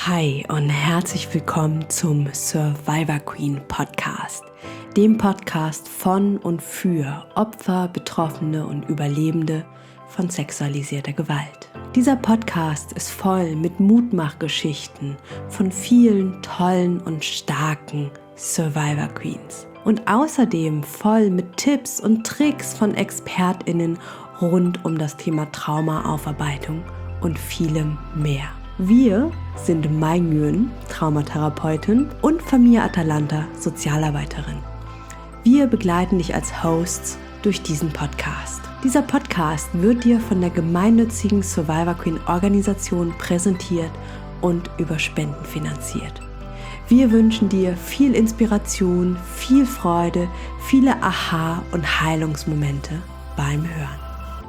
Hi und herzlich willkommen zum Survivor Queen Podcast, dem Podcast von und für Opfer, Betroffene und Überlebende von sexualisierter Gewalt. Dieser Podcast ist voll mit Mutmachgeschichten von vielen tollen und starken Survivor Queens und außerdem voll mit Tipps und Tricks von ExpertInnen rund um das Thema Traumaaufarbeitung und vielem mehr. Wir sind Mai Nguyen, Traumatherapeutin, und Famia Atalanta, Sozialarbeiterin. Wir begleiten dich als Hosts durch diesen Podcast. Dieser Podcast wird dir von der gemeinnützigen Survivor Queen Organisation präsentiert und über Spenden finanziert. Wir wünschen dir viel Inspiration, viel Freude, viele Aha- und Heilungsmomente beim Hören.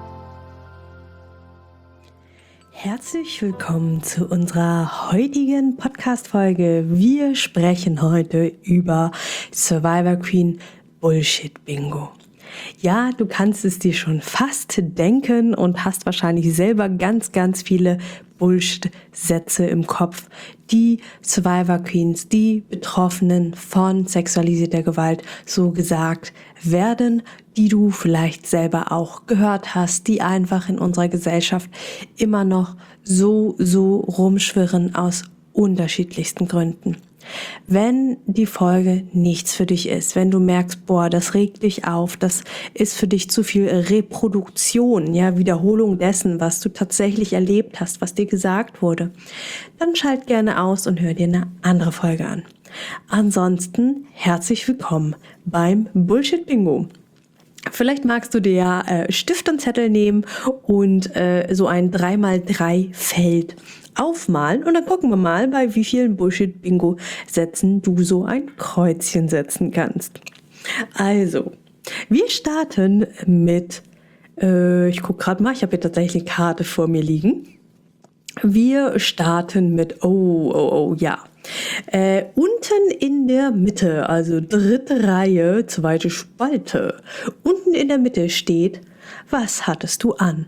Herzlich willkommen zu unserer heutigen Podcast-Folge. Wir sprechen heute über Survivor Queen Bullshit Bingo. Ja, du kannst es dir schon fast denken und hast wahrscheinlich selber ganz viele Bullshit-Sätze im Kopf, die Survivor Queens, die Betroffenen von sexualisierter Gewalt so gesagt werden, die du vielleicht selber auch gehört hast, die einfach in unserer Gesellschaft immer noch so rumschwirren aus unterschiedlichsten Gründen. Wenn die Folge nichts für dich ist, wenn du merkst, boah, das regt dich auf, das ist für dich zu viel Reproduktion, ja, Wiederholung dessen, was du tatsächlich erlebt hast, was dir gesagt wurde, dann schalt gerne aus und hör dir eine andere Folge an. Ansonsten herzlich willkommen beim Bullshit Bingo. Vielleicht magst du dir ja Stift und Zettel nehmen und so ein 3x3-Feld aufmalen und dann gucken wir mal, bei wie vielen Bullshit-Bingo-Sätzen du so ein Kreuzchen setzen kannst. Also, wir starten mit, ich gucke gerade mal, ich habe hier tatsächlich eine Karte vor mir liegen. Wir starten mit, ja. Unten in der Mitte, also dritte Reihe, zweite Spalte. Unten in der Mitte steht, was hattest du an?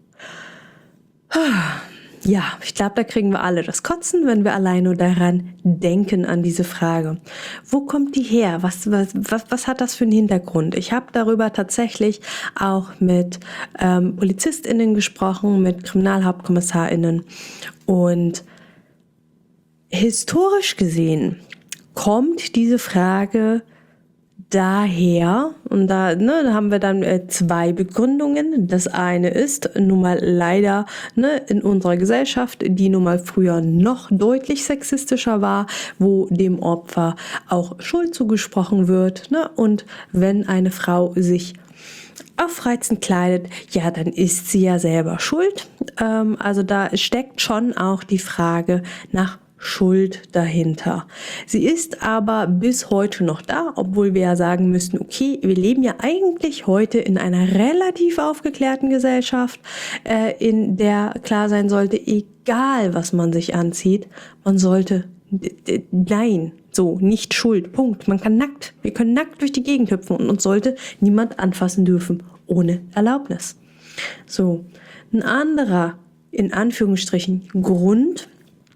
Ja, ich glaube, da kriegen wir alle das Kotzen, wenn wir allein nur daran denken, an diese Frage. Wo kommt die her? Was hat das für einen Hintergrund? Ich habe darüber tatsächlich auch mit PolizistInnen gesprochen, mit KriminalhauptkommissarInnen, und historisch gesehen kommt diese Frage daher, und da haben wir dann zwei Begründungen. Das eine ist nun mal leider in unserer Gesellschaft, die nun mal früher noch deutlich sexistischer war, wo dem Opfer auch Schuld zugesprochen wird. Und wenn eine Frau sich aufreizend kleidet, ja, dann ist sie ja selber schuld. Also da steckt schon auch die Frage nach Schuld dahinter. Sie ist aber bis heute noch da, obwohl wir ja sagen müssten, okay, wir leben ja eigentlich heute in einer relativ aufgeklärten Gesellschaft, in der klar sein sollte, egal was man sich anzieht, man sollte, nein, so, nicht Schuld, Punkt. Wir können nackt durch die Gegend hüpfen und uns sollte niemand anfassen dürfen, ohne Erlaubnis. So, ein anderer, in Anführungsstrichen, Grund,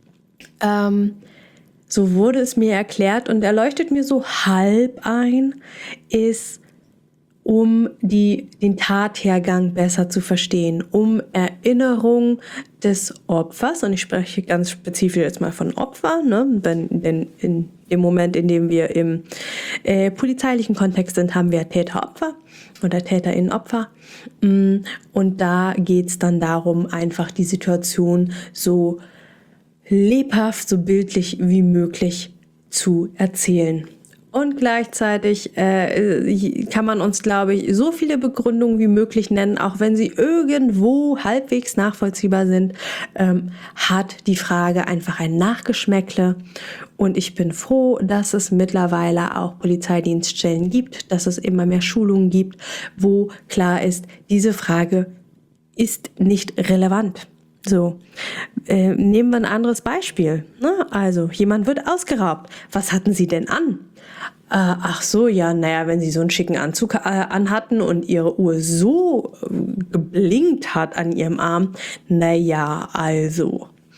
so wurde es mir erklärt und er leuchtet mir so halb ein, ist, um den Tathergang besser zu verstehen, um Erinnerung des Opfers, und ich spreche ganz spezifisch jetzt mal von Opfer, denn in dem Moment, in dem wir im polizeilichen Kontext sind, haben wir Täter-Opfer oder TäterInnen-Opfer, und da geht es dann darum, einfach die Situation so lebhaft, so bildlich wie möglich zu erzählen. Und gleichzeitig kann man uns, glaube ich, so viele Begründungen wie möglich nennen, auch wenn sie irgendwo halbwegs nachvollziehbar sind, hat die Frage einfach ein Nachgeschmäckle. Und ich bin froh, dass es mittlerweile auch Polizeidienststellen gibt, dass es immer mehr Schulungen gibt, wo klar ist, diese Frage ist nicht relevant. So, nehmen wir ein anderes Beispiel. Also, jemand wird ausgeraubt. Was hatten Sie denn an? Ach so, ja, wenn Sie so einen schicken Anzug anhatten und Ihre Uhr so geblinkt hat an Ihrem Arm, also.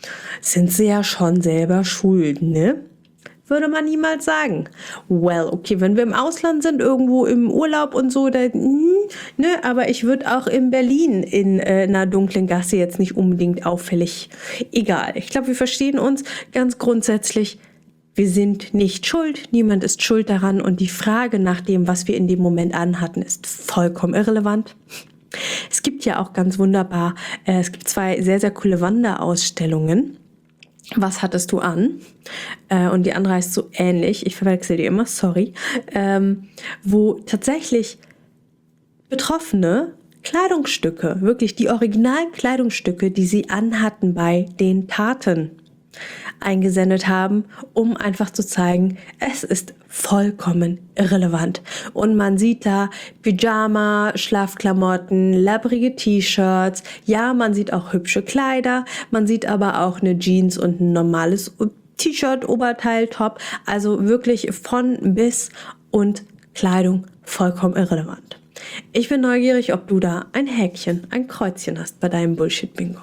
sind sie ja schon selber schuld, ne? Würde man niemals sagen. Well, okay, wenn wir im Ausland sind, irgendwo im Urlaub und so, ne, aber ich würde auch in Berlin in einer dunklen Gasse jetzt nicht unbedingt auffällig. Egal. Ich glaube, wir verstehen uns ganz grundsätzlich. Wir sind nicht schuld, niemand ist schuld daran und die Frage nach dem, was wir in dem Moment anhatten, ist vollkommen irrelevant. Es gibt ja auch ganz wunderbar, es gibt 2 sehr, sehr coole Wanderausstellungen. Was hattest du an? Und die andere heißt so ähnlich, ich verwechsel die immer, sorry, wo tatsächlich Betroffene Kleidungsstücke, wirklich die Originalkleidungsstücke, die sie anhatten bei den Taten, eingesendet haben, um einfach zu zeigen, es ist vollkommen irrelevant. Und man sieht da Pyjama, Schlafklamotten, labbrige T-Shirts, ja, man sieht auch hübsche Kleider, man sieht aber auch eine Jeans und ein normales T-Shirt, Oberteil, Top, also wirklich von bis und Kleidung vollkommen irrelevant. Ich bin neugierig, ob du da ein Häkchen, ein Kreuzchen hast bei deinem Bullshit-Bingo.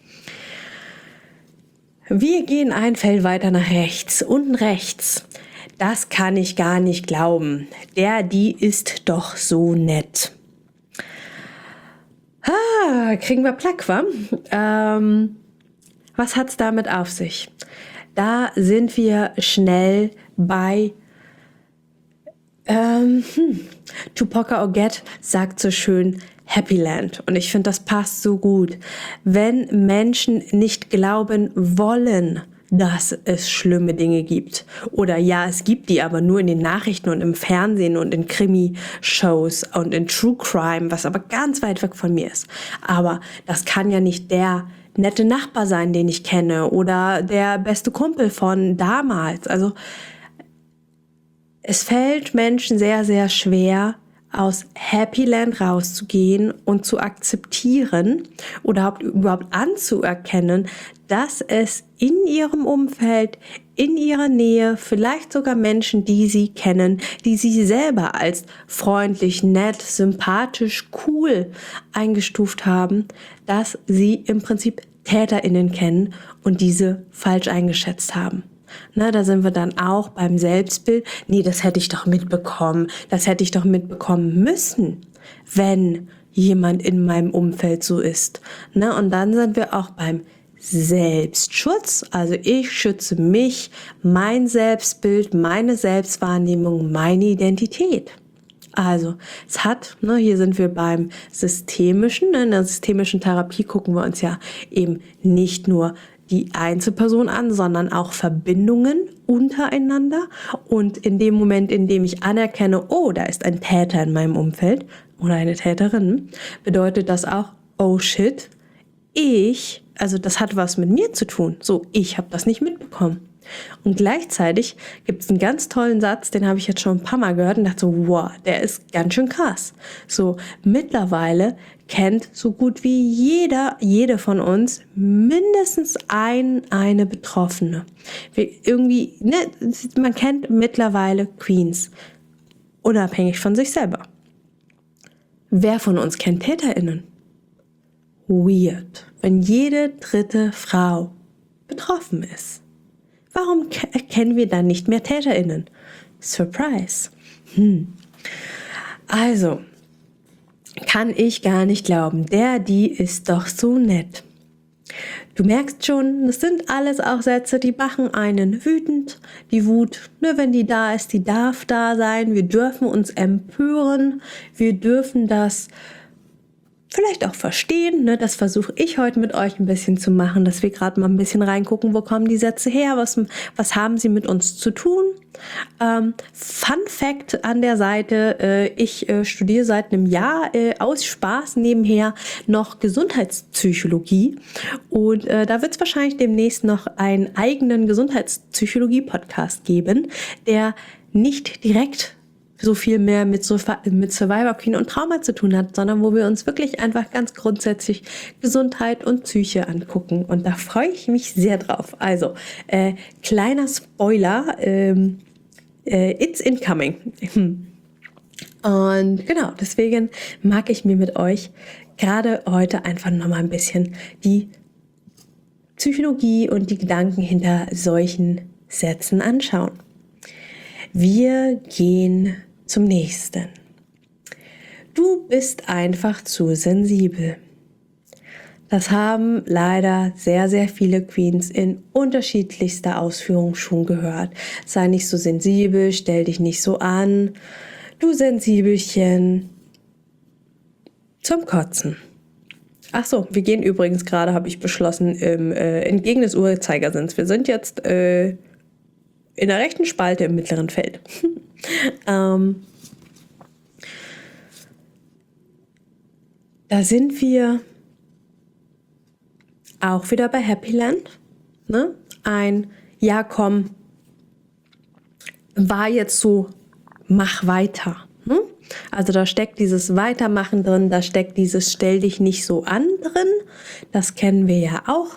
Wir gehen ein Feld weiter nach rechts. Unten rechts. Das kann ich gar nicht glauben. Die ist doch so nett. Kriegen wir Plack, wa? Was hat's damit auf sich? Da sind wir schnell bei Tupac Oget sagt so schön Happy Land. Und ich finde, das passt so gut. Wenn Menschen nicht glauben wollen, dass es schlimme Dinge gibt. Oder ja, es gibt die, aber nur in den Nachrichten und im Fernsehen und in Krimi-Shows und in True Crime, was aber ganz weit weg von mir ist. Aber das kann ja nicht der nette Nachbar sein, den ich kenne oder der beste Kumpel von damals. Also es fällt Menschen sehr, sehr schwer, aus Happy Land rauszugehen und zu akzeptieren oder überhaupt anzuerkennen, dass es in ihrem Umfeld, in ihrer Nähe, vielleicht sogar Menschen, die sie kennen, die sie selber als freundlich, nett, sympathisch, cool eingestuft haben, dass sie im Prinzip TäterInnen kennen und diese falsch eingeschätzt haben. Na, da sind wir dann auch beim Selbstbild. Nee, das hätte ich doch mitbekommen. Das hätte ich doch mitbekommen müssen, wenn jemand in meinem Umfeld so ist. Na, und dann sind wir auch beim Selbstschutz. Also ich schütze mich, mein Selbstbild, meine Selbstwahrnehmung, meine Identität. Also es hat, hier sind wir beim Systemischen. In der systemischen Therapie gucken wir uns ja eben nicht nur die Einzelperson an, sondern auch Verbindungen untereinander. Und in dem Moment, in dem ich anerkenne, oh, da ist ein Täter in meinem Umfeld oder eine Täterin, bedeutet das auch, oh shit, also das hat was mit mir zu tun. So, ich habe das nicht mitbekommen. Und gleichzeitig gibt es einen ganz tollen Satz, den habe ich jetzt schon ein paar Mal gehört und dachte so, wow, der ist ganz schön krass. So, mittlerweile kennt so gut wie jede von uns mindestens eine Betroffene. Man kennt mittlerweile Queens, unabhängig von sich selber. Wer von uns kennt TäterInnen? Weird, wenn jede 3. Frau betroffen ist. Warum kennen wir dann nicht mehr TäterInnen? Surprise. Also, kann ich gar nicht glauben. Die ist doch so nett. Du merkst schon, das sind alles auch Sätze, die machen einen wütend. Die Wut, wenn die da ist, die darf da sein. Wir dürfen uns empören. Wir dürfen das vielleicht auch verstehen, das versuche ich heute mit euch ein bisschen zu machen, dass wir gerade mal ein bisschen reingucken, wo kommen die Sätze her, was haben sie mit uns zu tun. Fun Fact an der Seite, ich studiere seit einem Jahr aus Spaß nebenher noch Gesundheitspsychologie und da wird es wahrscheinlich demnächst noch einen eigenen Gesundheitspsychologie-Podcast geben, der nicht direkt so viel mehr mit Survivor Queen und Trauma zu tun hat, sondern wo wir uns wirklich einfach ganz grundsätzlich Gesundheit und Psyche angucken. Und da freue ich mich sehr drauf. Also, kleiner Spoiler, it's incoming. Und genau, deswegen mag ich mir mit euch gerade heute einfach nochmal ein bisschen die Psychologie und die Gedanken hinter solchen Sätzen anschauen. Wir gehen zum nächsten. Du bist einfach zu sensibel. Das haben leider sehr, sehr viele Queens in unterschiedlichster Ausführung schon gehört. Sei nicht so sensibel, stell dich nicht so an, du Sensibelchen. Zum Kotzen. Ach so, wir gehen übrigens gerade, habe ich beschlossen, entgegen des Uhrzeigersinns. Wir sind jetzt in der rechten Spalte im mittleren Feld. Da sind wir auch wieder bei Happy Land. Ne? Ja komm, war jetzt so, mach weiter. Ne? Also da steckt dieses Weitermachen drin, da steckt dieses Stell dich nicht so an drin. Das kennen wir ja auch.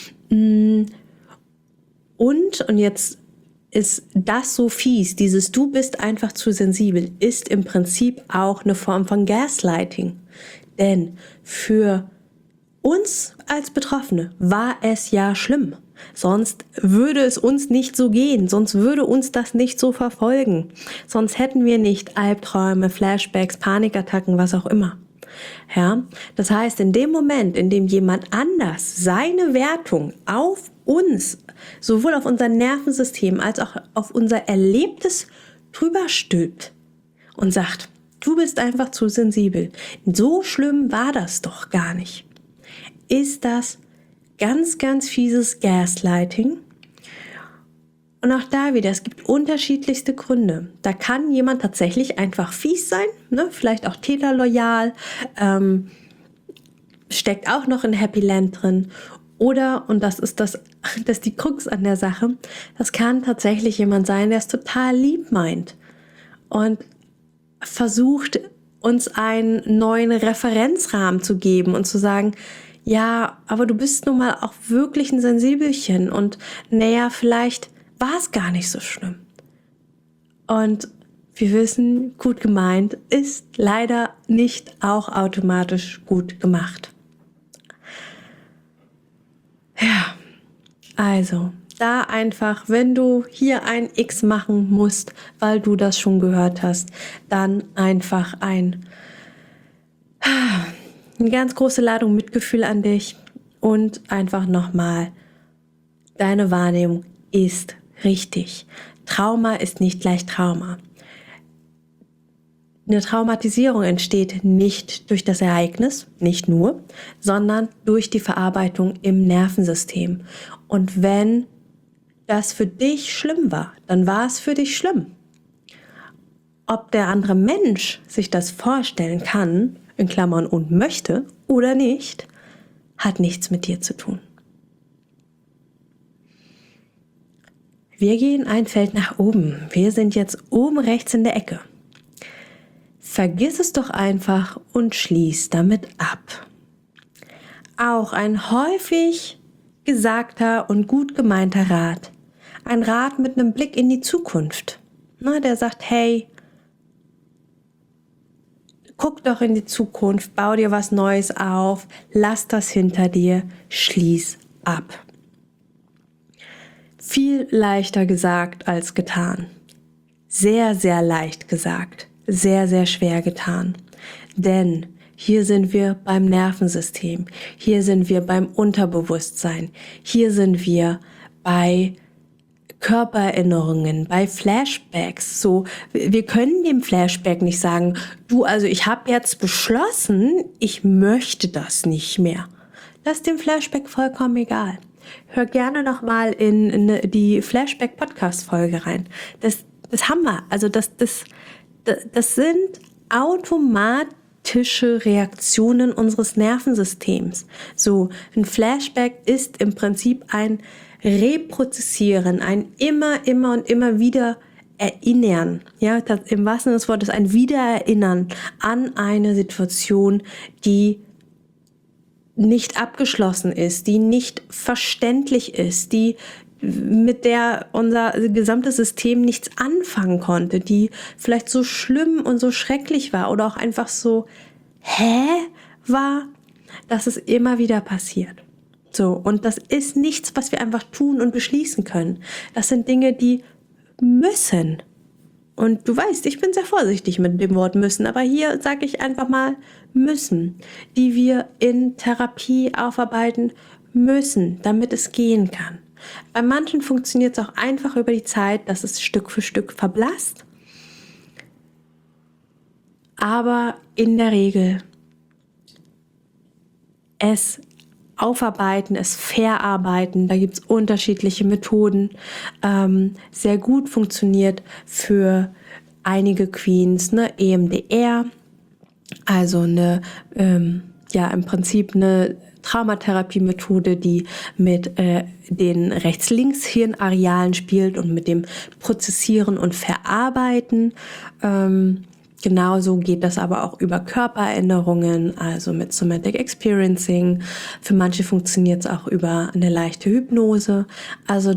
Und jetzt ist das so fies, dieses Du bist einfach zu sensibel, ist im Prinzip auch eine Form von Gaslighting. Denn für uns als Betroffene war es ja schlimm. Sonst würde es uns nicht so gehen, sonst würde uns das nicht so verfolgen. Sonst hätten wir nicht Albträume, Flashbacks, Panikattacken, was auch immer. Ja? Das heißt, in dem Moment, in dem jemand anders seine Wertung auf uns, sowohl auf unser Nervensystem als auch auf unser Erlebtes drüber stülpt und sagt, du bist einfach zu sensibel. So schlimm war das doch gar nicht. Ist das ganz, ganz fieses Gaslighting. Und auch da wieder, es gibt unterschiedlichste Gründe. Da kann jemand tatsächlich einfach fies sein, ne? Vielleicht auch täterloyal, steckt auch noch in Happy Land drin. Oder, und das ist die Krux an der Sache, das kann tatsächlich jemand sein, der es total lieb meint und versucht, uns einen neuen Referenzrahmen zu geben und zu sagen, ja, aber du bist nun mal auch wirklich ein Sensibelchen und naja, vielleicht war es gar nicht so schlimm. Und wir wissen, gut gemeint ist leider nicht auch automatisch gut gemacht. Ja, also da einfach, wenn du hier ein X machen musst, weil du das schon gehört hast, dann einfach eine ganz große Ladung Mitgefühl an dich und einfach nochmal, deine Wahrnehmung ist richtig. Trauma ist nicht gleich Trauma. Eine Traumatisierung entsteht nicht durch das Ereignis, nicht nur, sondern durch die Verarbeitung im Nervensystem. Und wenn das für dich schlimm war, dann war es für dich schlimm. Ob der andere Mensch sich das vorstellen kann, in Klammern und möchte oder nicht, hat nichts mit dir zu tun. Wir gehen ein Feld nach oben. Wir sind jetzt oben rechts in der Ecke. Vergiss es doch einfach und schließ damit ab. Auch ein häufig gesagter und gut gemeinter Rat. Ein Rat mit einem Blick in die Zukunft. Der sagt, hey, guck doch in die Zukunft, bau dir was Neues auf, lass das hinter dir, schließ ab. Viel leichter gesagt als getan. Sehr, sehr leicht gesagt, sehr, sehr schwer getan. Denn hier sind wir beim Nervensystem, hier sind wir beim Unterbewusstsein, hier sind wir bei Körpererinnerungen, bei Flashbacks. So, wir können dem Flashback nicht sagen, du, also ich habe jetzt beschlossen, ich möchte das nicht mehr. Das ist dem Flashback vollkommen egal. Hör gerne nochmal in die Flashback-Podcast-Folge rein. Das haben wir. Also das sind automatische Reaktionen unseres Nervensystems. So, ein Flashback ist im Prinzip ein Reprozessieren, ein immer und immer wieder Erinnern. Ja, das, im wahrsten Sinne des Wortes ein Wiedererinnern an eine Situation, die nicht abgeschlossen ist, die nicht verständlich ist, die mit der unser gesamtes System nichts anfangen konnte, die vielleicht so schlimm und so schrecklich war oder auch einfach so war, dass es immer wieder passiert. So, und das ist nichts, was wir einfach tun und beschließen können. Das sind Dinge, die müssen. Und du weißt, ich bin sehr vorsichtig mit dem Wort müssen, aber hier sage ich einfach mal müssen, die wir in Therapie aufarbeiten müssen, damit es gehen kann. Bei manchen funktioniert es auch einfach über die Zeit, dass es Stück für Stück verblasst. Aber in der Regel es aufarbeiten, es verarbeiten, da gibt es unterschiedliche Methoden, sehr gut funktioniert für einige Queens, EMDR, also im Prinzip eine Traumatherapie-Methode, die mit den Rechts-Links-Hirnarealen spielt und mit dem Prozessieren und Verarbeiten. Genauso geht das aber auch über Körpererinnerungen, also mit Somatic Experiencing. Für manche funktioniert es auch über eine leichte Hypnose. Also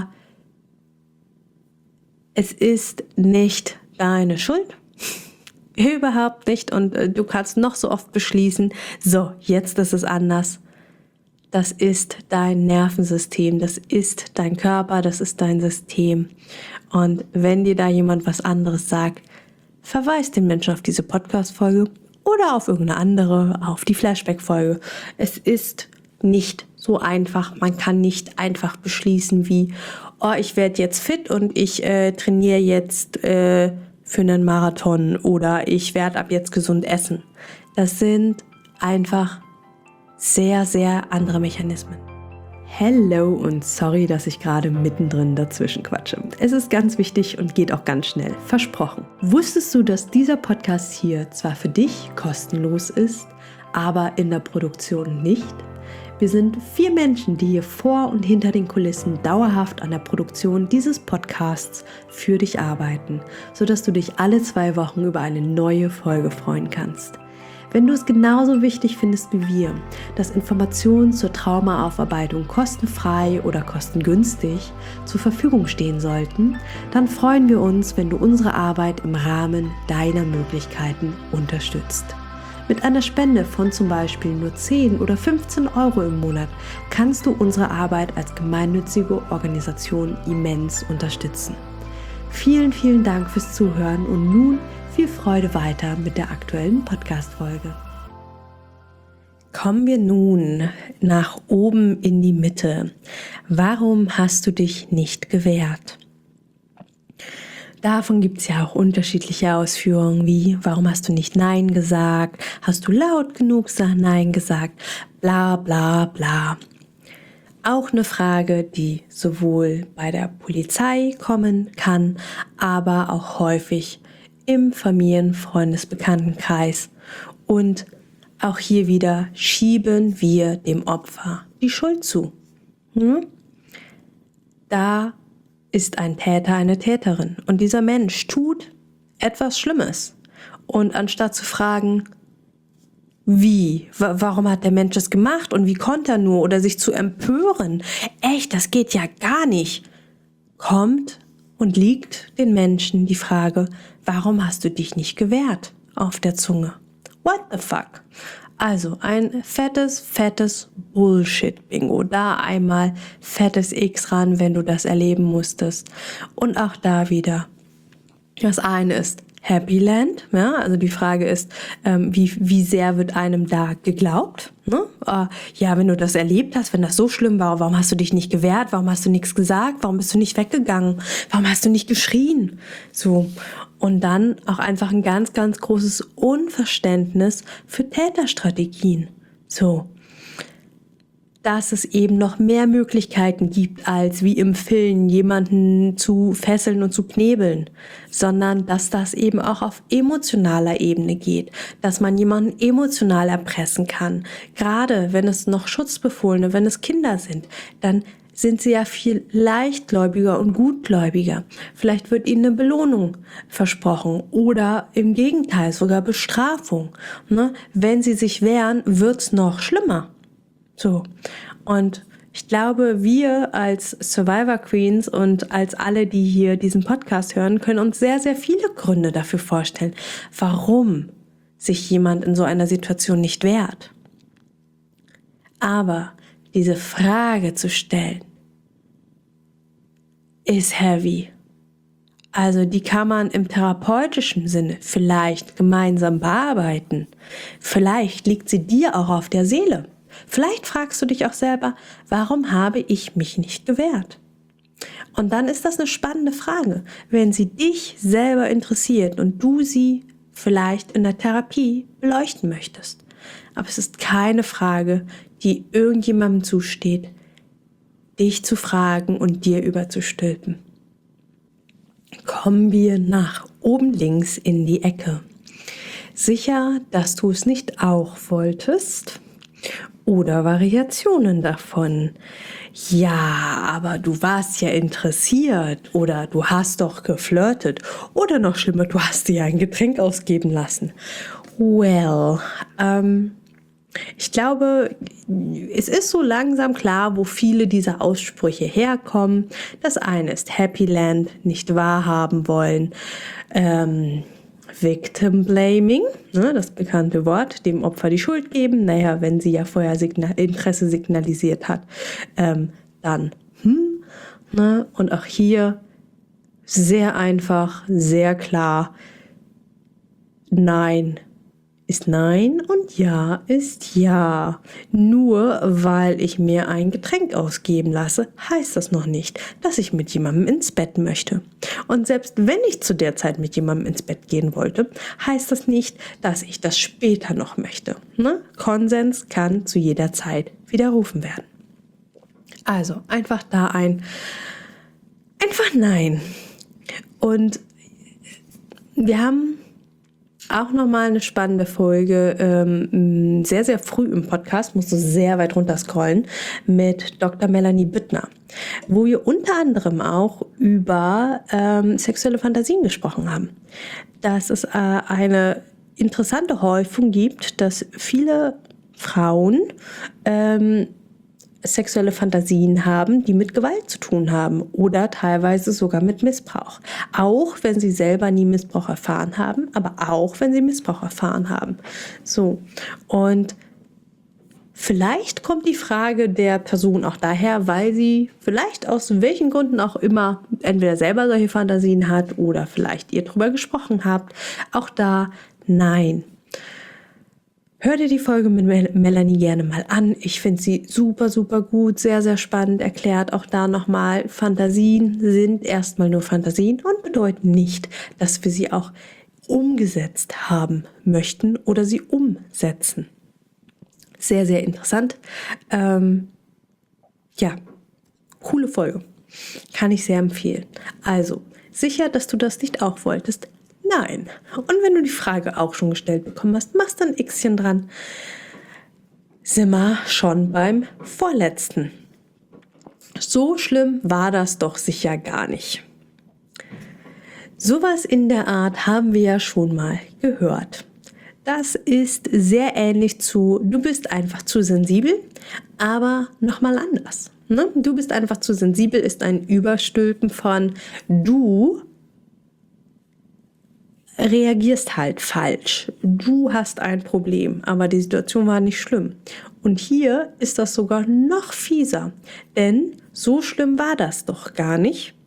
es ist nicht deine Schuld. Überhaupt nicht. Und du kannst noch so oft beschließen, so, jetzt ist es anders. Das ist dein Nervensystem, das ist dein Körper, das ist dein System. Und wenn dir da jemand was anderes sagt, verweis den Menschen auf diese Podcast-Folge oder auf irgendeine andere, auf die Flashback-Folge. Es ist nicht so einfach. Man kann nicht einfach beschließen wie, ich werde jetzt fit und ich trainiere jetzt für einen Marathon oder ich werde ab jetzt gesund essen. Das sind einfach sehr, sehr andere Mechanismen. Hello und sorry, dass ich gerade mittendrin dazwischen quatsche. Es ist ganz wichtig und geht auch ganz schnell. Versprochen. Wusstest du, dass dieser Podcast hier zwar für dich kostenlos ist, aber in der Produktion nicht? Wir sind 4 Menschen, die hier vor und hinter den Kulissen dauerhaft an der Produktion dieses Podcasts für dich arbeiten, sodass du dich alle 2 Wochen über eine neue Folge freuen kannst. Wenn du es genauso wichtig findest wie wir, dass Informationen zur Traumaaufarbeitung kostenfrei oder kostengünstig zur Verfügung stehen sollten, dann freuen wir uns, wenn du unsere Arbeit im Rahmen deiner Möglichkeiten unterstützt. Mit einer Spende von zum Beispiel nur 10 oder 15 Euro im Monat kannst du unsere Arbeit als gemeinnützige Organisation immens unterstützen. Vielen, vielen Dank fürs Zuhören und nun viel Freude weiter mit der aktuellen Podcast-Folge. Kommen wir nun nach oben in die Mitte. Warum hast du dich nicht gewehrt? Davon gibt es ja auch unterschiedliche Ausführungen wie, warum hast du nicht Nein gesagt? Hast du laut genug Nein gesagt? Bla bla bla. Auch eine Frage, die sowohl bei der Polizei kommen kann, aber auch häufig im Familien-, Freundes-, Bekanntenkreis. Und auch hier wieder schieben wir dem Opfer die Schuld zu. Da ist ein Täter, eine Täterin. Und dieser Mensch tut etwas Schlimmes. Und anstatt zu fragen, wie, warum hat der Mensch das gemacht und wie konnte er nur, oder sich zu empören, echt, das geht ja gar nicht, kommt und liegt den Menschen die Frage, warum hast du dich nicht gewehrt, auf der Zunge? What the fuck? Also ein fettes Bullshit-Bingo. Da einmal fettes X ran, wenn du das erleben musstest. Und auch da wieder. Das eine ist Happy Land, ja, also die Frage ist, wie sehr wird einem da geglaubt? Ne? Ja, wenn du das erlebt hast, wenn das so schlimm war, warum hast du dich nicht gewehrt? Warum hast du nichts gesagt? Warum bist du nicht weggegangen? Warum hast du nicht geschrien? So. Und dann auch einfach ein ganz, ganz großes Unverständnis für Täterstrategien. So. Dass es eben noch mehr Möglichkeiten gibt, als wie im Film jemanden zu fesseln und zu knebeln, sondern dass das eben auch auf emotionaler Ebene geht, dass man jemanden emotional erpressen kann. Gerade wenn es noch Schutzbefohlene, wenn es Kinder sind, dann sind sie ja viel leichtgläubiger und gutgläubiger. Vielleicht wird ihnen eine Belohnung versprochen oder im Gegenteil sogar Bestrafung. Ne? Wenn sie sich wehren, wird's noch schlimmer. So, und ich glaube, wir als Survivor Queens und als alle, die hier diesen Podcast hören, können uns sehr, sehr viele Gründe dafür vorstellen, warum sich jemand in so einer Situation nicht wehrt. Aber diese Frage zu stellen, ist heavy. Also die kann man im therapeutischen Sinne vielleicht gemeinsam bearbeiten. Vielleicht liegt sie dir auch auf der Seele. Vielleicht fragst du dich auch selber, warum habe ich mich nicht gewehrt? Und dann ist das eine spannende Frage, wenn sie dich selber interessiert und du sie vielleicht in der Therapie beleuchten möchtest. Aber es ist keine Frage, die irgendjemandem zusteht, dich zu fragen und dir überzustülpen. Kommen wir nach oben links in die Ecke. Sicher, dass du es nicht auch wolltest? Oder Variationen davon. Ja, aber du warst ja interessiert oder du hast doch geflirtet oder noch schlimmer, du hast dir ein Getränk ausgeben lassen. Well, ich glaube, es ist so langsam klar, wo viele dieser Aussprüche herkommen. Das eine ist Happy Land, nicht wahrhaben wollen, Victim Blaming, ne, das bekannte Wort, dem Opfer die Schuld geben. Naja, wenn sie ja vorher Interesse signalisiert hat, dann ne? Und auch hier sehr einfach, sehr klar, Nein ist Nein und Ja ist Ja. Nur weil ich mir ein Getränk ausgeben lasse, heißt das noch nicht, dass ich mit jemandem ins Bett möchte. Und selbst wenn ich zu der Zeit mit jemandem ins Bett gehen wollte, heißt das nicht, dass ich das später noch möchte. Ne? Konsens kann zu jeder Zeit widerrufen werden. Also einfach einfach Nein. Und wir haben auch nochmal eine spannende Folge, sehr, sehr früh im Podcast, musst du sehr weit runter scrollen, mit Dr. Melanie Büttner, wo wir unter anderem auch über sexuelle Fantasien gesprochen haben. Dass es eine interessante Häufung gibt, dass viele Frauen sexuelle Fantasien haben, die mit Gewalt zu tun haben oder teilweise sogar mit Missbrauch. Auch wenn sie selber nie Missbrauch erfahren haben, aber auch wenn sie Missbrauch erfahren haben. So, und vielleicht kommt die Frage der Person auch daher, weil sie vielleicht aus welchen Gründen auch immer entweder selber solche Fantasien hat oder vielleicht ihr drüber gesprochen habt. Auch da nein. Hör dir die Folge mit Melanie gerne mal an. Ich finde sie super, super gut, sehr, sehr spannend erklärt. Auch da nochmal, Fantasien sind erstmal nur Fantasien und bedeuten nicht, dass wir sie auch umgesetzt haben möchten oder sie umsetzen. Sehr, sehr interessant. Coole Folge. Kann ich sehr empfehlen. Also, sicher, dass du das nicht auch wolltest? Nein. Und wenn du die Frage auch schon gestellt bekommen hast, machst dann ein Xchen dran. Sind wir schon beim Vorletzten. So schlimm war das doch sicher gar nicht. Sowas in der Art haben wir ja schon mal gehört. Das ist sehr ähnlich zu, du bist einfach zu sensibel, aber nochmal anders. Ne? Du bist einfach zu sensibel ist ein Überstülpen von du reagierst halt falsch. Du hast ein Problem, aber die Situation war nicht schlimm. Und hier ist das sogar noch fieser, denn so schlimm war das doch gar nicht.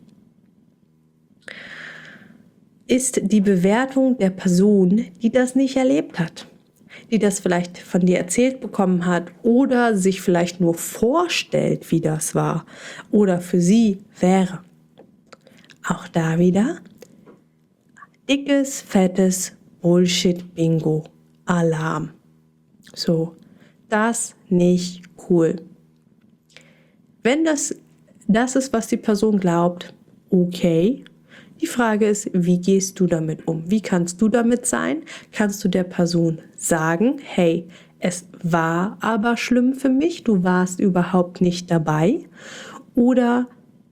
Ist die Bewertung der Person, die das nicht erlebt hat, die das vielleicht von dir erzählt bekommen hat oder sich vielleicht nur vorstellt, wie das war oder für sie wäre. Auch da wieder dickes, fettes Bullshit-Bingo. Alarm. So, das nicht cool. Wenn das ist, was die Person glaubt, okay. Die Frage ist, wie gehst du damit um? Wie kannst du damit sein? Kannst du der Person sagen, hey, es war aber schlimm für mich, du warst überhaupt nicht dabei? Oder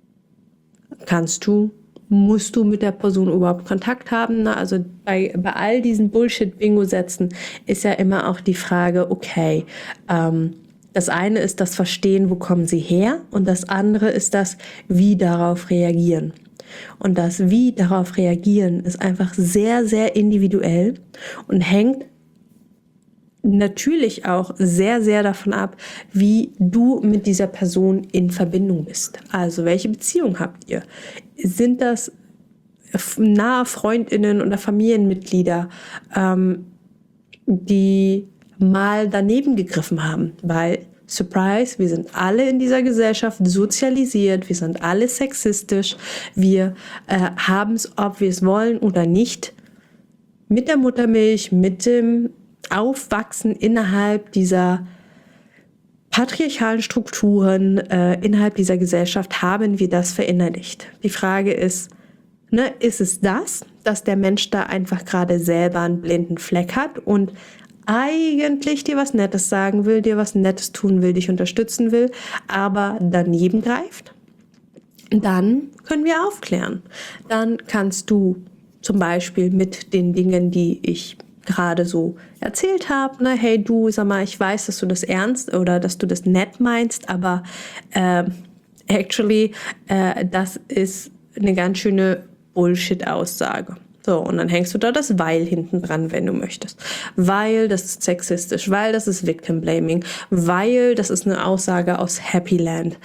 musst du mit der Person überhaupt Kontakt haben? Also bei all diesen Bullshit-Bingo-Sätzen ist ja immer auch die Frage, okay, das eine ist das Verstehen, wo kommen sie her? Und das andere ist das, wie darauf reagieren. Und das Wie darauf reagieren ist einfach sehr, sehr individuell und hängt natürlich auch sehr, sehr davon ab, wie du mit dieser Person in Verbindung bist. Also welche Beziehung habt ihr? Sind das nahe Freundinnen oder Familienmitglieder, die mal daneben gegriffen haben? Weil, Surprise, wir sind alle in dieser Gesellschaft sozialisiert, wir sind alle sexistisch, wir haben es, ob wir es wollen oder nicht, mit der Muttermilch, mit dem Aufwachsen innerhalb dieser patriarchalen Strukturen, innerhalb dieser Gesellschaft haben wir das verinnerlicht. Die Frage ist, ist es das, dass der Mensch da einfach gerade selber einen blinden Fleck hat und eigentlich dir was Nettes sagen will, dir was Nettes tun will, dich unterstützen will, aber daneben greift? Dann können wir aufklären. Dann kannst du zum Beispiel mit den Dingen, die ich gerade so erzählt habe, hey du, sag mal, ich weiß, dass du das ernst oder dass du das nett meinst, aber actually, das ist eine ganz schöne Bullshit-Aussage. So, und dann hängst du da das Weil hinten dran, wenn du möchtest. Weil das ist sexistisch, weil das ist Victim Blaming, weil das ist eine Aussage aus Happy Land.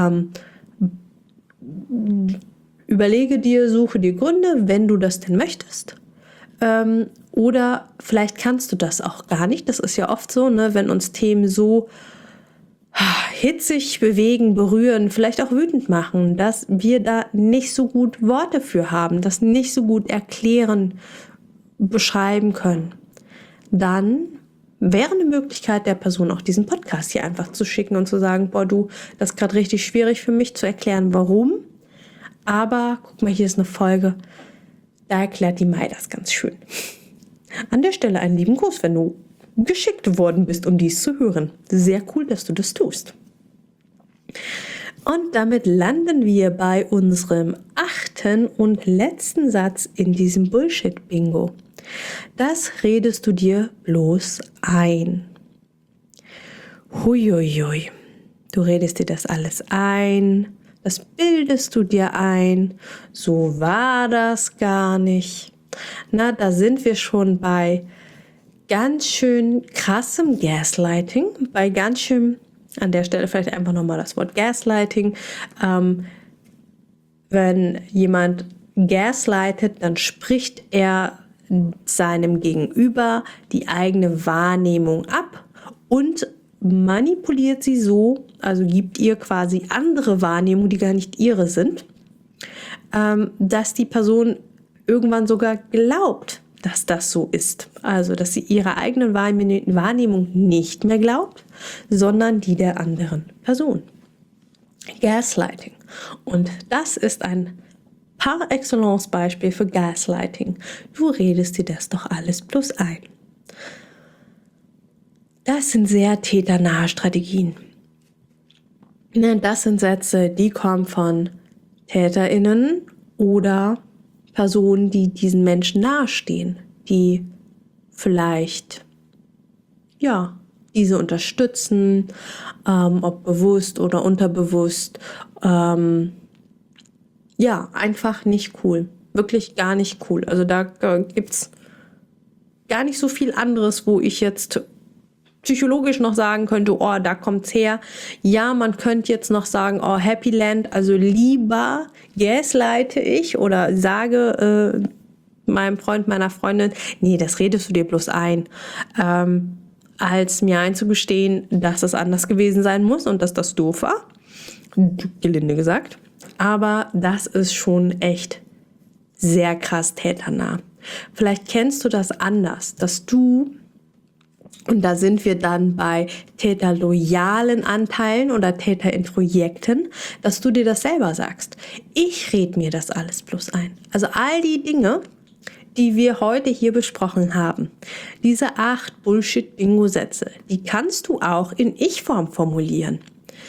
Überlege dir, suche dir Gründe, wenn du das denn möchtest. Oder vielleicht kannst du das auch gar nicht. Das ist ja oft so, wenn uns Themen so hitzig bewegen, berühren, vielleicht auch wütend machen, dass wir da nicht so gut Worte für haben, das nicht so gut erklären, beschreiben können. Dann wäre eine Möglichkeit der Person auch diesen Podcast hier einfach zu schicken und zu sagen, boah du, das ist gerade richtig schwierig für mich zu erklären, warum. Aber guck mal, hier ist eine Folge, da erklärt die Mai das ganz schön. An der Stelle einen lieben Gruß, wenn du geschickt worden bist, um dies zu hören. Sehr cool, dass du das tust. Und damit landen wir bei unserem 8. und letzten Satz in diesem Bullshit-Bingo. Das redest du dir bloß ein. Huiuiui. Du redest dir das alles ein, das bildest du dir ein, so war das gar nicht. Da sind wir schon bei ganz schön krassem Gaslighting, bei ganz schön, an der Stelle vielleicht einfach nochmal das Wort Gaslighting. Wenn jemand gaslightet, dann spricht er seinem Gegenüber die eigene Wahrnehmung ab und manipuliert sie so, also gibt ihr quasi andere Wahrnehmungen, die gar nicht ihre sind, dass die Person irgendwann sogar glaubt, dass das so ist. Also, dass sie ihrer eigenen Wahrnehmung nicht mehr glaubt, sondern die der anderen Person. Gaslighting. Und das ist ein par excellence Beispiel für Gaslighting. Du redest dir das doch alles bloß ein. Das sind sehr täternahe Strategien. Das sind Sätze, die kommen von TäterInnen oder Personen, die diesen Menschen nahestehen, die vielleicht, diese unterstützen, ob bewusst oder unterbewusst, einfach nicht cool. Wirklich gar nicht cool. Also da gibt's gar nicht so viel anderes, wo ich jetzt psychologisch noch sagen könnte, oh, da kommt's her. Ja, man könnte jetzt noch sagen, oh, Happy Land, also lieber gaslighte ich oder sage meinem Freund, meiner Freundin, nee, das redest du dir bloß ein, als mir einzugestehen, dass es anders gewesen sein muss und dass das doof war, gelinde gesagt. Aber das ist schon echt sehr krass täternah. Vielleicht kennst du das anders, dass du, und da sind wir dann bei täterloyalen Anteilen oder Täterintrojekten, dass du dir das selber sagst. Ich rede mir das alles bloß ein. Also all die Dinge, die wir heute hier besprochen haben, diese 8 Bullshit-Bingo-Sätze, die kannst du auch in Ich-Form formulieren.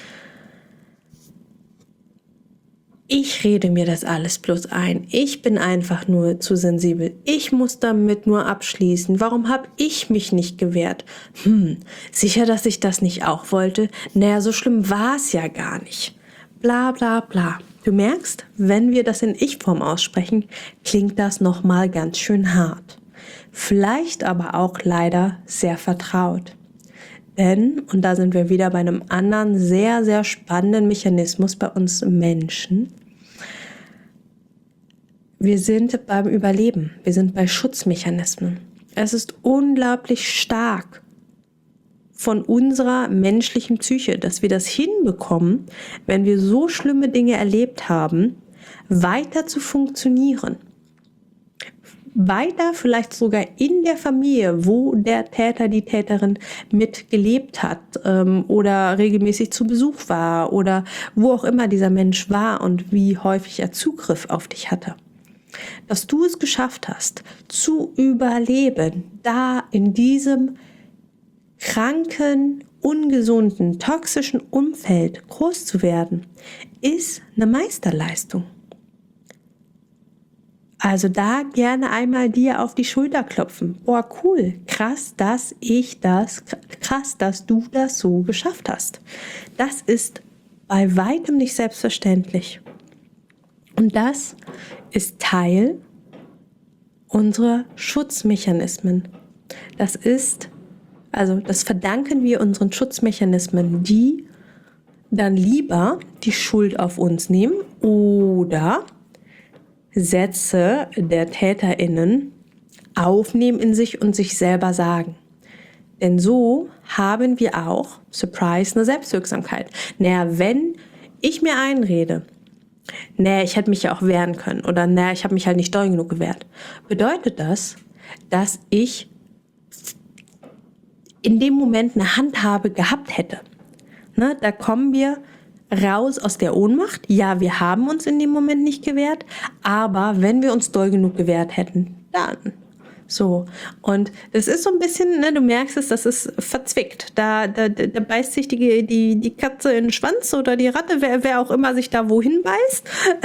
Ich rede mir das alles bloß ein. Ich bin einfach nur zu sensibel. Ich muss damit nur abschließen. Warum habe ich mich nicht gewehrt? Sicher, dass ich das nicht auch wollte? Naja, so schlimm war es ja gar nicht. Bla bla bla. Du merkst, wenn wir das in Ich-Form aussprechen, klingt das nochmal ganz schön hart. vielleicht aber auch leider sehr vertraut. Denn, und da sind wir wieder bei einem anderen sehr, sehr spannenden Mechanismus bei uns Menschen, wir sind beim Überleben, wir sind bei Schutzmechanismen. Es ist unglaublich stark von unserer menschlichen Psyche, dass wir das hinbekommen, wenn wir so schlimme Dinge erlebt haben, weiter zu funktionieren. Weiter vielleicht sogar in der Familie, wo der Täter, die Täterin mitgelebt hat oder regelmäßig zu Besuch war oder wo auch immer dieser Mensch war und wie häufig er Zugriff auf dich hatte. Dass du es geschafft hast, zu überleben, da in diesem kranken, ungesunden, toxischen Umfeld groß zu werden, ist eine Meisterleistung. Also da gerne einmal dir auf die Schulter klopfen. Boah, cool, krass, dass du das so geschafft hast. Das ist bei weitem nicht selbstverständlich. Und das ist Teil unserer Schutzmechanismen. Das verdanken wir unseren Schutzmechanismen, die dann lieber die Schuld auf uns nehmen oder Sätze der TäterInnen aufnehmen in sich und sich selber sagen. Denn so haben wir auch, Surprise, eine Selbstwirksamkeit. Wenn ich mir einrede, ich hätte mich ja auch wehren können oder ich habe mich halt nicht doll genug gewehrt, bedeutet das, dass ich in dem Moment eine Handhabe gehabt hätte. Da kommen wir raus aus der Ohnmacht. Ja, wir haben uns in dem Moment nicht gewehrt, aber wenn wir uns doll genug gewehrt hätten, dann. So, und das ist so ein bisschen, du merkst es, das ist verzwickt. Da beißt sich die Katze in den Schwanz oder die Ratte, wer auch immer sich da wohin beißt.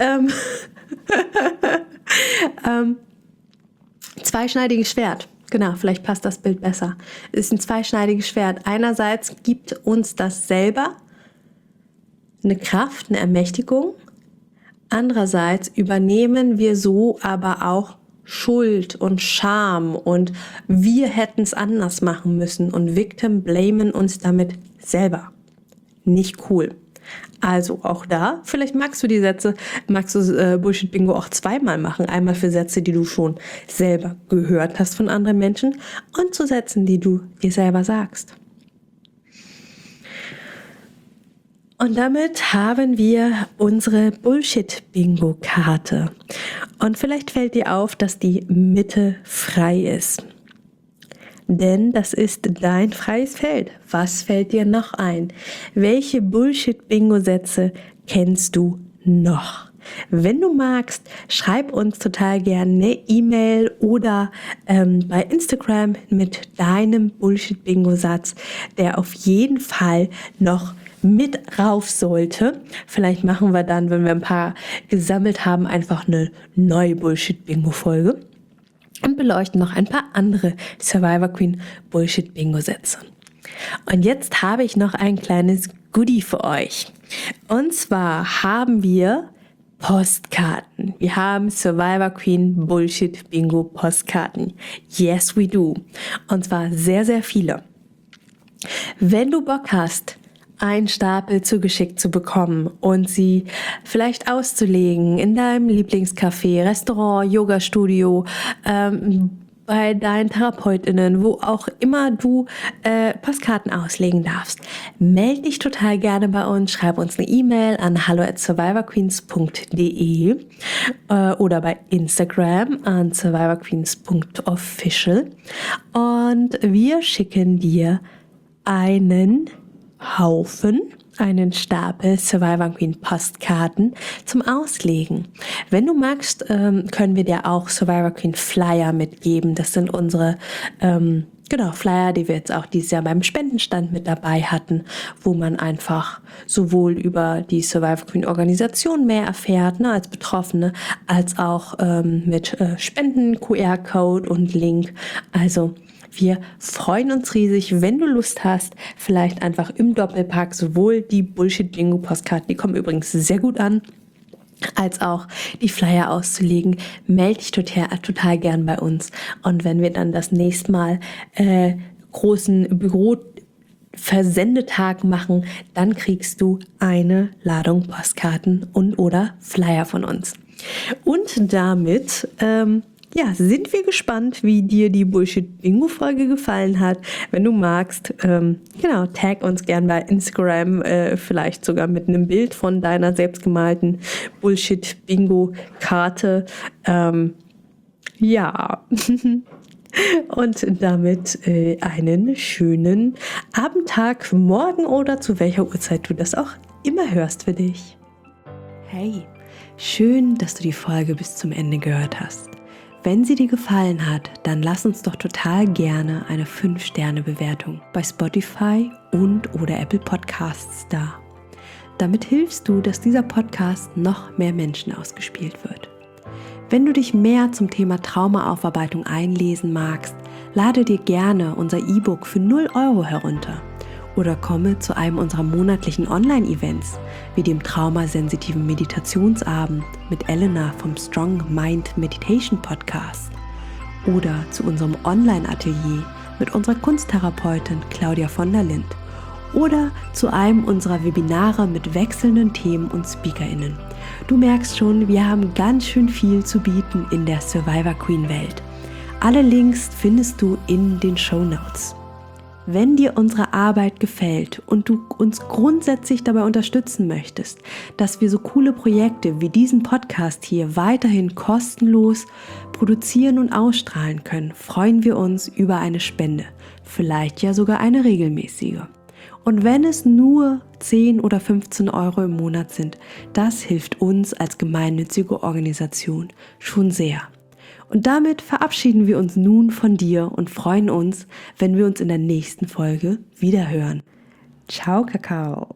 Zweischneidiges Schwert. Genau, vielleicht passt das Bild besser. Es ist ein zweischneidiges Schwert. Einerseits gibt uns das selber eine Kraft, eine Ermächtigung. Andererseits übernehmen wir so aber auch Schuld und Scham und wir hätten es anders machen müssen und Victim blamen uns damit selber. Nicht cool. Also auch da, vielleicht magst du Bullshit Bingo auch zweimal machen. Einmal für Sätze, die du schon selber gehört hast von anderen Menschen und zu Sätzen, die du dir selber sagst. Und damit haben wir unsere Bullshit-Bingo-Karte. Und vielleicht fällt dir auf, dass die Mitte frei ist. Denn das ist dein freies Feld. Was fällt dir noch ein? Welche Bullshit-Bingo-Sätze kennst du noch? Wenn du magst, schreib uns total gerne eine E-Mail oder bei Instagram mit deinem Bullshit-Bingo-Satz, der auf jeden Fall noch mit rauf sollte. Vielleicht machen wir dann, wenn wir ein paar gesammelt haben, einfach eine neue Bullshit-Bingo-Folge und beleuchten noch ein paar andere Survivor Queen Bullshit-Bingo-Sätze. Und jetzt habe ich noch ein kleines Goodie für euch. Und zwar haben wir Postkarten. Wir haben Survivor Queen Bullshit Bingo Postkarten. Yes, we do. Und zwar sehr, sehr viele. Wenn du Bock hast, einen Stapel zugeschickt zu bekommen und sie vielleicht auszulegen in deinem Lieblingscafé, Restaurant, Yoga-Studio, bei deinen TherapeutInnen, wo auch immer du Postkarten auslegen darfst. Meld dich total gerne bei uns, schreib uns eine E-Mail an hallo@survivorqueens.de oder bei Instagram an survivorqueens.official und wir schicken dir einen Stapel Survivor Queen Postkarten zum Auslegen. Wenn du magst, können wir dir auch Survivor Queen Flyer mitgeben. Das sind unsere Flyer, die wir jetzt auch dieses Jahr beim Spendenstand mit dabei hatten, wo man einfach sowohl über die Survivor Queen Organisation mehr erfährt, als Betroffene, als auch mit Spenden, QR-Code und Link. Also wir freuen uns riesig, wenn du Lust hast, vielleicht einfach im Doppelpack sowohl die Bullshit-Bingo-Postkarten, die kommen übrigens sehr gut an, als auch die Flyer auszulegen, melde dich total gern bei uns. Und wenn wir dann das nächste Mal großen Büro-Versendetag machen, dann kriegst du eine Ladung Postkarten und oder Flyer von uns. Und damit sind wir gespannt, wie dir die Bullshit-Bingo-Folge gefallen hat. Wenn du magst, tag uns gern bei Instagram, vielleicht sogar mit einem Bild von deiner selbstgemalten Bullshit-Bingo-Karte. Und damit einen schönen Abendtag, morgen oder zu welcher Uhrzeit du das auch immer hörst für dich. Hey, schön, dass du die Folge bis zum Ende gehört hast. Wenn sie dir gefallen hat, dann lass uns doch total gerne eine 5-Sterne-Bewertung bei Spotify und oder Apple Podcasts da. Damit hilfst du, dass dieser Podcast noch mehr Menschen ausgespielt wird. Wenn du dich mehr zum Thema Traumaaufarbeitung einlesen magst, lade dir gerne unser E-Book für 0 € herunter oder komme zu einem unserer monatlichen Online-Events wie dem traumasensitiven Meditationsabend mit Elena vom Strong Mind Meditation Podcast oder zu unserem Online-Atelier mit unserer Kunsttherapeutin Claudia von der Lind oder zu einem unserer Webinare mit wechselnden Themen und SpeakerInnen. Du merkst schon, wir haben ganz schön viel zu bieten in der Survivor Queen Welt. Alle Links findest du in den Shownotes. Wenn dir unsere Arbeit gefällt und du uns grundsätzlich dabei unterstützen möchtest, dass wir so coole Projekte wie diesen Podcast hier weiterhin kostenlos produzieren und ausstrahlen können, freuen wir uns über eine Spende, vielleicht ja sogar eine regelmäßige. Und wenn es nur 10 oder 15 € im Monat sind, das hilft uns als gemeinnützige Organisation schon sehr. Und damit verabschieden wir uns nun von dir und freuen uns, wenn wir uns in der nächsten Folge wiederhören. Ciao, Kakao!